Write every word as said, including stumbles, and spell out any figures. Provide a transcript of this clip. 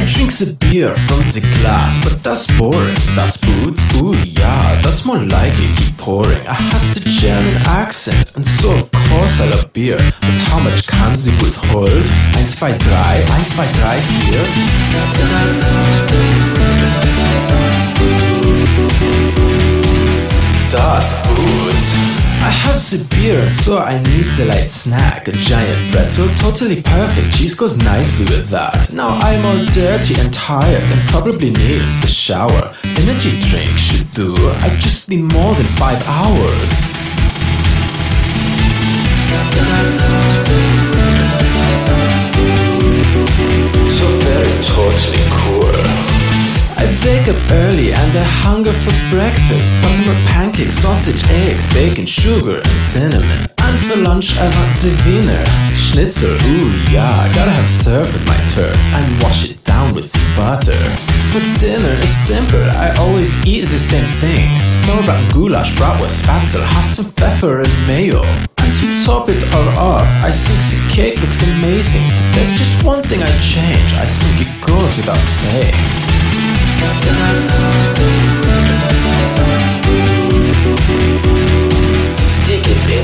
drinks a beer from the glass, but that's boring. Das Boot, ooh yeah, that's more like it, keep pouring. I have the German accent, and so of course I love beer. But how much can the Boot hold? Eins, zwei, drei, eins, zwei, drei, vier. Das Boot. I have the beer and so I need the light snack. A giant pretzel, totally perfect, cheese goes nicely with that. Now I'm all dirty and tired and probably needs a shower. Energy drink should do, I just need more than five hours. So very totally cool. I wake up early and I hunger for breakfast. Buttermilk pancakes, sausage, eggs, bacon, sugar and cinnamon. And for lunch I want the Wiener Schnitzel, ooh yeah, gotta have served with my turd and wash it down with some butter. For dinner is simple, I always eat the same thing. Sauerbraten and goulash, bratwurst, spatzel, has some pepper and mayo. And to top it all off, I think the cake looks amazing. There's just one thing I change, I think it goes without saying. Stick it in